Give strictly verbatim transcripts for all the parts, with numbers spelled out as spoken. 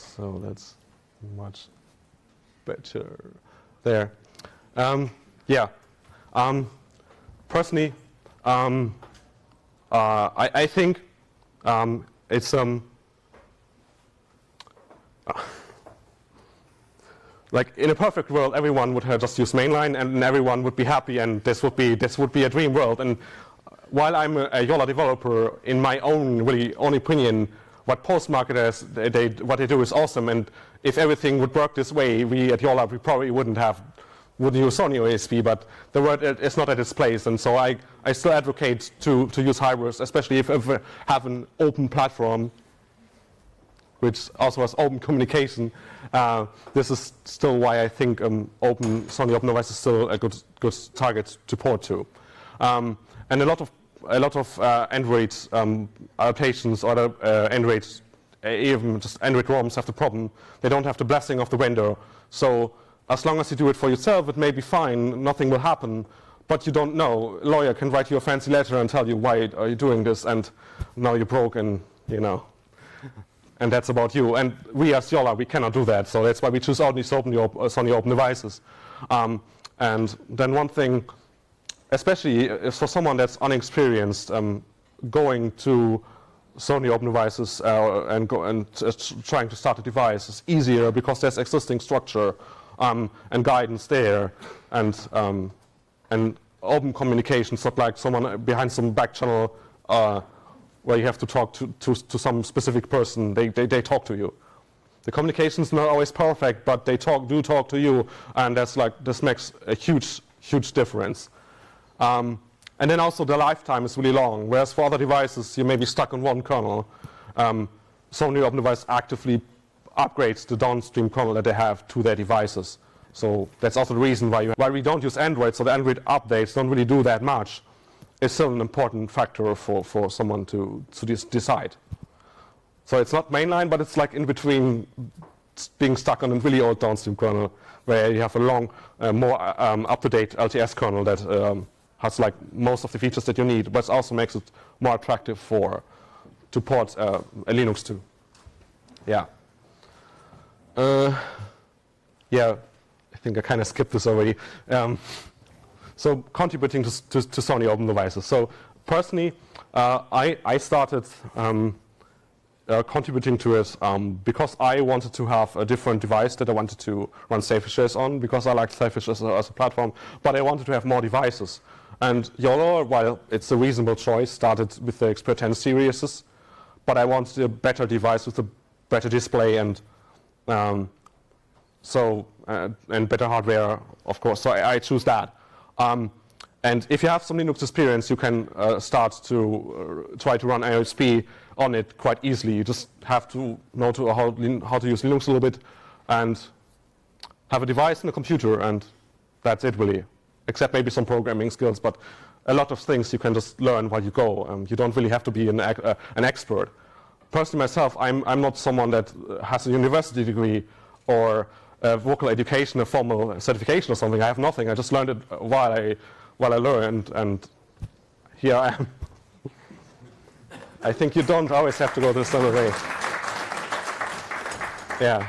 So that's much better there. Um, yeah. Um, personally, um, uh, I, I think um, it's um, uh, like in a perfect world, everyone would have just use mainline, and everyone would be happy, and this would be this would be a dream world. And while I'm a, a Yola developer, in my own really own opinion, what Postmarketers they, they what they do is awesome. And if everything would work this way, we at Yola we probably wouldn't have wouldn't use Sony O S P. But the word is not at its place, and so I I still advocate to to use Hybris, especially if, if we have an open platform, which also has open communication. Uh, this is still why I think um, open Sony OpenDevice is still a good good target to port to. Um, and a lot of a lot of uh, Android um, adaptations or the, uh, Android, uh, even just Android ROMs have the problem. They don't have the blessing of the vendor. So as long as you do it for yourself, it may be fine. Nothing will happen. But you don't know. A lawyer can write you a fancy letter and tell you why are you doing this, and now you're broke, and you know. And that's about you. And we as Yola, we cannot do that. So that's why we choose only Sony Open, uh, Sony Open Devices. Um, and then one thing, especially if for someone that's unexperienced, um, going to Sony Open Devices uh, and, go and uh, trying to start a device is easier because there's existing structure um, and guidance there, and um, and open communication. It's not like someone behind some back channel uh, where you have to talk to, to, to some specific person. They, they, they talk to you. The communication is not always perfect, but they talk, do talk to you, and that's like, this makes a huge, huge difference. Um, and then also the lifetime is really long, whereas for other devices, you may be stuck on one kernel. Um, Sony Open Device actively upgrades the downstream kernel that they have to their devices. So that's also the reason why, you, why we don't use Android, so the Android updates don't really do that much. It's still an important factor for, for someone to, to decide. So it's not mainline, but it's like in between being stuck on a really old downstream kernel where you have a long, uh, more um, up-to-date L T S kernel that um, has like most of the features that you need, but it also makes it more attractive for to port uh, a Linux to. Yeah. Uh, yeah, I think I kind of skipped this already. Um, So contributing to, to, to Sony Open Devices. So personally, uh, I, I started um, uh, contributing to it um, because I wanted to have a different device that I wanted to run Selfishes on, because I like Selfish as a, as a platform, but I wanted to have more devices. And Yola, while it's a reasonable choice, started with the Xperia ten series, but I wanted a better device with a better display and um, so uh, and better hardware, of course. So I, I choose that. Um, and if you have some Linux experience, you can uh, start to uh, try to run I O S P on it quite easily. You just have to know to how, how to use Linux a little bit and have a device and a computer, and that's it really, except maybe some programming skills. But a lot of things you can just learn while you go. Um, you don't really have to be an, uh, an expert. Personally myself, I'm, I'm not someone that has a university degree or Uh, vocal education, a formal certification or something. I have nothing. I just learned it while I while I learned, and here I am. I think you don't always have to go the standard way. Yeah.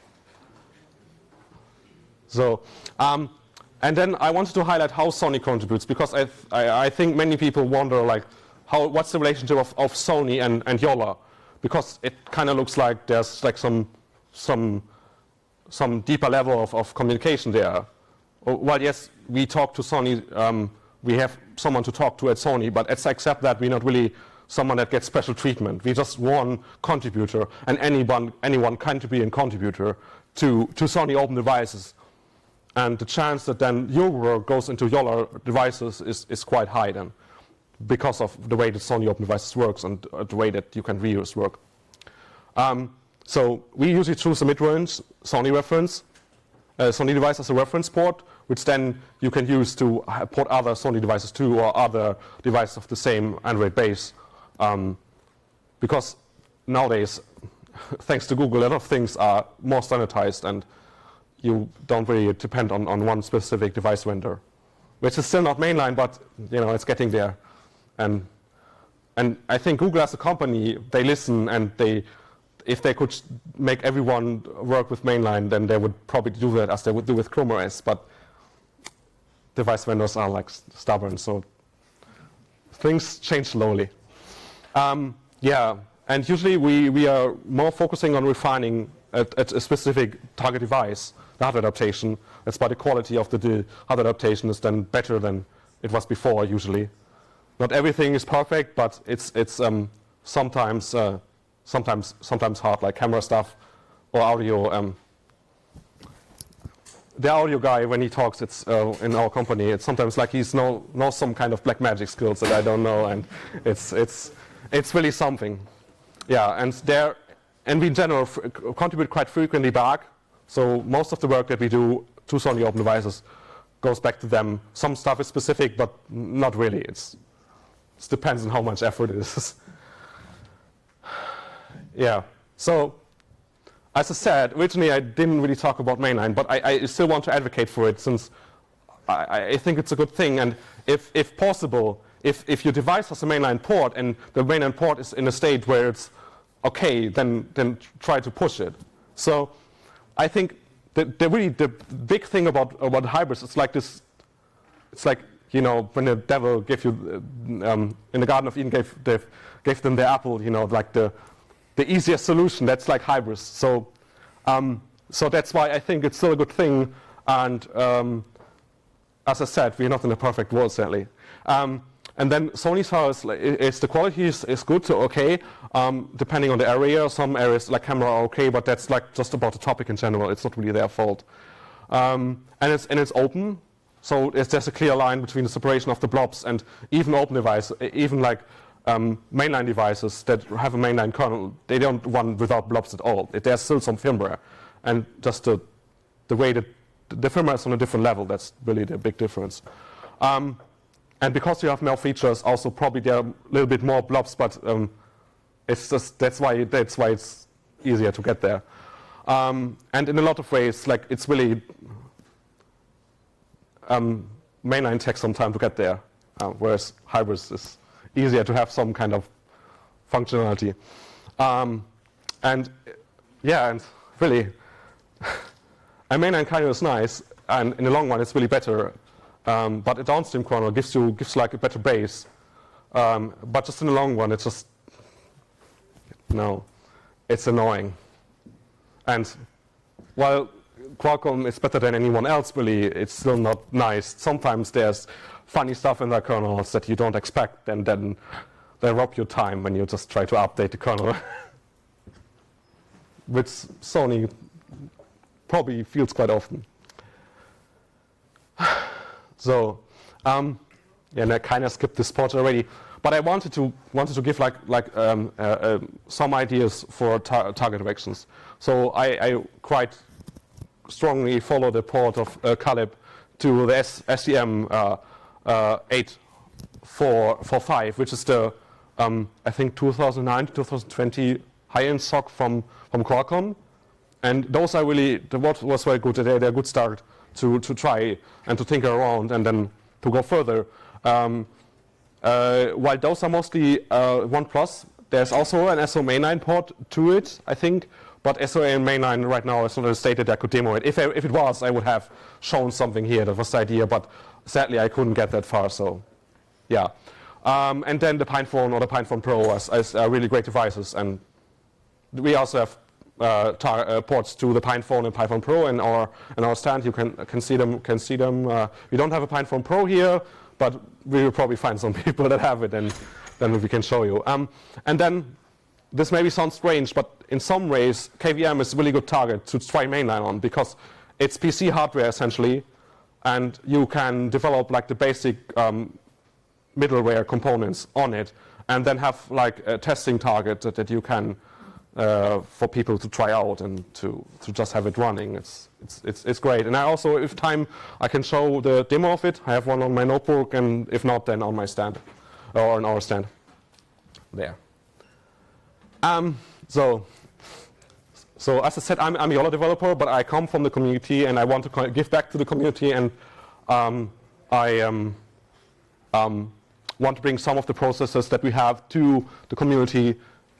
So, um, and then I wanted to highlight how Sony contributes, because I, th I, I think many people wonder like, how what's the relationship of, of Sony and, and Yola, because it kind of looks like there's like some some some deeper level of, of communication there. Well, yes, we talk to Sony, um, we have someone to talk to at Sony, but let's accept that we're not really someone that gets special treatment. We're just one contributor, and anyone, anyone can be a contributor to, to Sony Open Devices. And the chance that then your work goes into Yola devices is, is quite high then, because of the way that Sony Open Devices works and uh, the way that you can reuse work. Um, So we usually choose a mid-range Sony reference, uh, Sony device as a reference port, which then you can use to port other Sony devices to, or other devices of the same Android base. Um, because nowadays, thanks to Google, a lot of things are more standardized, and you don't really depend on, on one specific device vendor, which is still not mainline, but you know it's getting there. And and I think Google as a company, they listen and they. if they could make everyone work with mainline, then they would probably do that as they would do with Chrome O S. But device vendors are like stubborn, so things change slowly. Um, yeah, and usually we, we are more focusing on refining at, at a specific target device, the hardware adaptation. That's why the quality of the, the hardware adaptation is then better than it was before, usually. Not everything is perfect, but it's, it's um, sometimes, uh, sometimes, sometimes hard, like camera stuff or audio. Um, the audio guy, when he talks, it's uh, in our company, it's sometimes like he's know, knows some kind of black magic skills that I don't know, and it's, it's, it's really something. Yeah, and there, and we in general f contribute quite frequently back. So most of the work that we do to Sony Open Devices goes back to them. Some stuff is specific, but not really. It's, it depends on how much effort it is. Yeah, so as I said, originally I didn't really talk about mainline, but I, I still want to advocate for it since I, I think it's a good thing. And if, if possible, if, if your device has a mainline port and the mainline port is in a state where it's okay, then, then try to push it. So I think the, the really the big thing about, about hybrids is like this, it's like, you know, when the devil gave you, um, in the Garden of Eden gave, gave, gave them the apple, you know, like the, the easiest solution, that's like hybrids. So, um, so that's why I think it's still a good thing. And um, as I said, we're not in a perfect world, sadly. Um, and then Sony's house is the quality is, is good to okay, um, depending on the area. Some areas like camera are okay, but that's like just about the topic in general. It's not really their fault. Um, and it's and it's open, so it's, there's a clear line between the separation of the blobs and even open devices, even like. Um, mainline devices that have a mainline kernel, they don't run without blobs at all. There's still some firmware. And just the, the way that the firmware is on a different level, that's really the big difference. Um, and because you have more features, also probably there are a little bit more blobs, but um, it's just, that's why, that's why it's easier to get there. Um, and in a lot of ways, like it's really, um, mainline takes some time to get there, uh, whereas hybrids is easier to have some kind of functionality. Um, and yeah, and really, a mainline kernel is nice, and in the long run it's really better. Um, but a downstream kernel gives you gives like a better base. Um, but just in the long run, it's just no, it's annoying. And while Qualcomm is better than anyone else, really, it's still not nice. Sometimes there's funny stuff in their kernels that you don't expect, and then they rob your time when you just try to update the kernel. Which Sony probably feels quite often. So, um, yeah, and I kind of skipped this part already, but I wanted to wanted to give like like um, uh, uh, some ideas for tar target directions. So I, I quite strongly follow the port of uh, Calib to the S C M uh, uh, eight four four five, which is the um, I think two thousand nine to two thousand twenty high-end S O C from from Qualcomm, and those are really the what was very good. They're, they're a good start to to try and to tinker around and then to go further. Um, uh, while those are mostly uh, OnePlus, there's also an S O mainline port to it, I think. But S O A mainline right now is not a state that I could demo it. If, I, if it was, I would have shown something here. That was the idea, but sadly I couldn't get that far. So, yeah. Um, and then the PinePhone or the PinePhone Pro is, is uh, really great devices, and we also have uh, tar uh, ports to the PinePhone and PinePhone Pro in our in our stand. You can can see them. Can see them. Uh, we don't have a PinePhone Pro here, but we will probably find some people that have it, and then we can show you. Um, and then. This maybe sounds strange, but in some ways, K V M is a really good target to try mainline on because it's P C hardware essentially, and you can develop like the basic um, middleware components on it, and then have like a testing target that, that you can uh, for people to try out and to to just have it running. It's it's it's it's great. And I also, if time, I can show the demo of it. I have one on my notebook, and if not, then on my stand or on our stand. There. Um, so, so as I said, I'm, I'm a YOLO developer, but I come from the community, and I want to give back to the community, and um, I um, um, want to bring some of the processes that we have to the community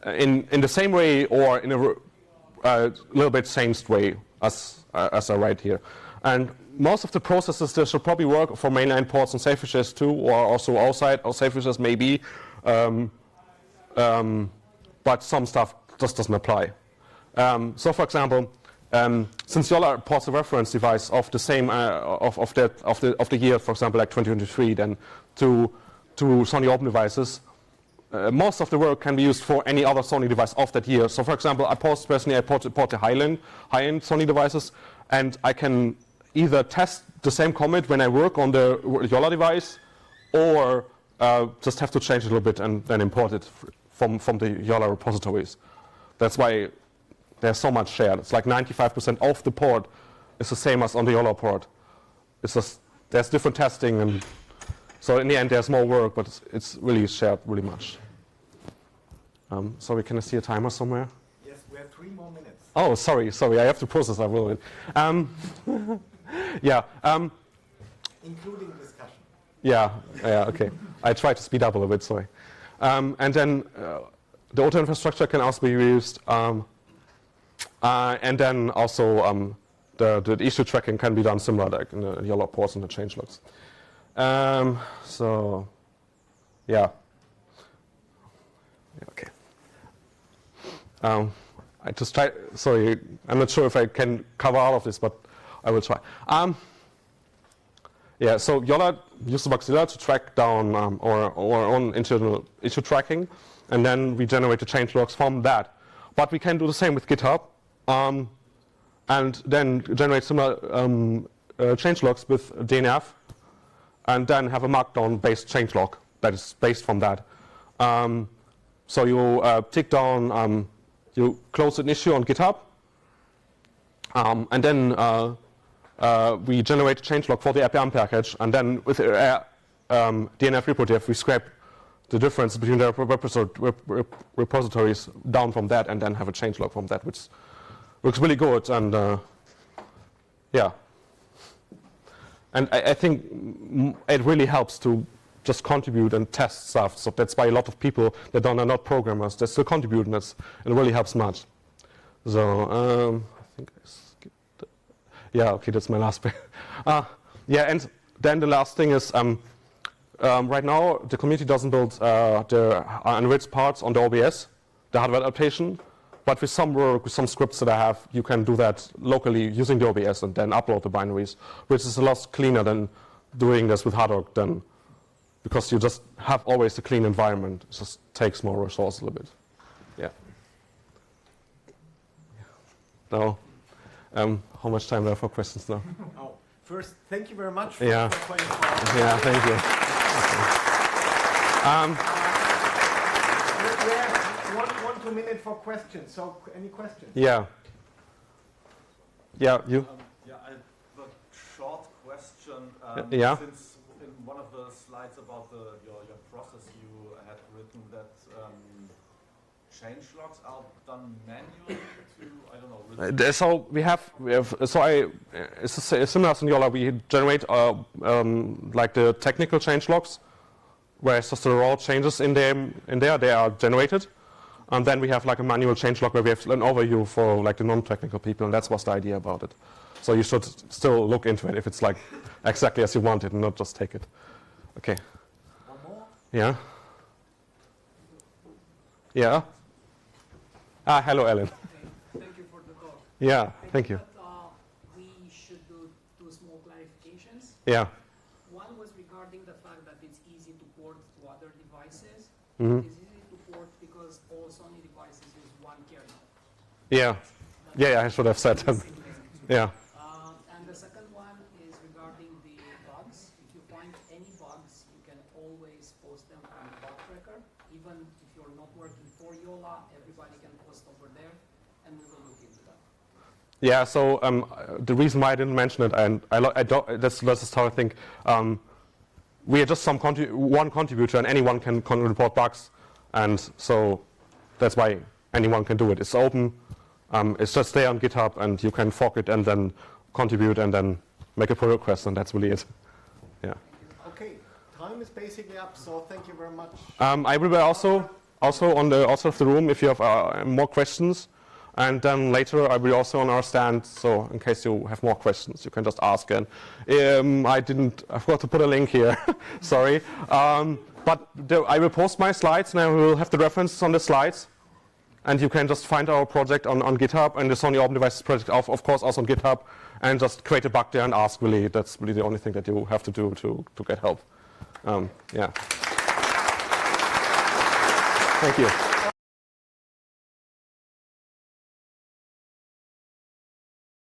in in the same way or in a uh, little bit changed way as uh, as I write here. And most of the processes that should probably work for mainline ports and safe wishes too, or also outside or safe wishes maybe. Um, um, but some stuff just doesn't apply. Um, so, for example, um, since Yola ports a reference device of the same uh, of of that of the of the year, for example, like twenty twenty-three, then to to Sony Open devices, uh, most of the work can be used for any other Sony device of that year. So, for example, I post personally I port, port the high-end high-end Sony devices, and I can either test the same commit when I work on the Yola device, or uh, just have to change it a little bit and then import it from from the Yola repositories. That's why there's so much shared. It's like ninety-five percent of the port is the same as on the Yola port. It's just there's different testing, and so in the end there's more work, but it's, it's really shared really much. Um, sorry, can I see a timer somewhere? Yes, we have three more minutes. Oh, sorry, sorry, I have to process that a little bit. Um, yeah. Um, Including discussion. Yeah, yeah, okay. I try to speed up a little bit, sorry. Um, and then uh, the auto infrastructure can also be used. Um, uh, and then also um, the, the issue tracking can be done similar like in the Yola ports and the changelogs. Um, so, yeah. yeah okay. Um, I just try, sorry, I'm not sure if I can cover all of this, but I will try. Um, yeah, so Yola uses Bugzilla to track down um, our, our own internal issue tracking, and then we generate the changelogs from that. But we can do the same with GitHub, um, and then generate similar um, uh, changelogs with D N F, and then have a markdown-based changelog that is based from that. Um, so you uh, take down, um, you close an issue on GitHub, um, and then uh, uh, we generate a changelog for the R P M package, and then with uh, um, D N F repo diff, we scrape the difference between the repository, rep repositories down from that, and then have a changelog from that, which looks really good. And uh, yeah, and I, I think it really helps to just contribute and test stuff. So that's why a lot of people that don't are not programmers, they still contribute, and that's, it really helps much. So um, I think I skipped. The, yeah, okay, that's my last bit. uh, yeah, and then the last thing is. Um, Um, right now, the community doesn't build uh, the enriched parts on the O B S, the hardware adaptation, but with some work, with some scripts that I have, you can do that locally using the O B S and then upload the binaries, which is a lot cleaner than doing this with Hardrock, then, because you just have always a clean environment. It just takes more resources a little bit. Yeah. Now, um, how much time do I have for questions now? Oh, first, thank you very much for yeah. for twenty-four. Yeah, thank you. Um, we have one, one, two minutes for questions. So, any questions? Yeah. Yeah, you. Um, yeah, I have a short question. Um, yeah. Since in one of the slides about the, your, your process, you had written that um, change logs are done manually to, I don't know. Uh, so we have, we have so I, it's a, similar to Yola. We generate uh, um, like the technical change logs, where it's just the raw changes in them in there. They are generated, and then we have like a manual change log where we have an overview for like the non-technical people, and that's what's the idea about it. So you should still look into it if it's like exactly as you want it, and not just take it. Okay. One more. Yeah. Yeah. Ah, hello, Ellen. Thank you for the talk. Yeah, I thank think you. That, uh, we should do two small clarifications. Yeah. One was regarding the fact that it's easy to port to other devices. Mm-hmm. It's easy to port because all Sony devices use one kernel. Yeah. Yeah, yeah, I should have said that. Yeah. Uh, and the second one is regarding the bugs. If you find any bugs, you can always post them on the bug tracker. Even if you're not working for Yola, everybody can post over there, and we will look into that. Yeah, so um, the reason why I didn't mention it, and I, I don't, that's, that's just how I think, um, we are just some contrib one contributor, and anyone can con report bugs, and so that's why anyone can do it. It's open, um, it's just there on GitHub, and you can fork it and then contribute and then make a pull request, and that's really it. Yeah. Okay, time is basically up, so thank you very much. Um, I will also also on the outside of the room if you have uh, more questions. And then later I will also on our stand, so in case you have more questions, you can just ask. And um, I didn't, I forgot to put a link here, sorry. Um, but the, I will post my slides and I will have the references on the slides. And you can just find our project on, on GitHub and the Sony Open Devices project, of, of course, also on GitHub. And just create a bug there and ask, really. That's really the only thing that you have to do to, to get help. Um, yeah. Thank you.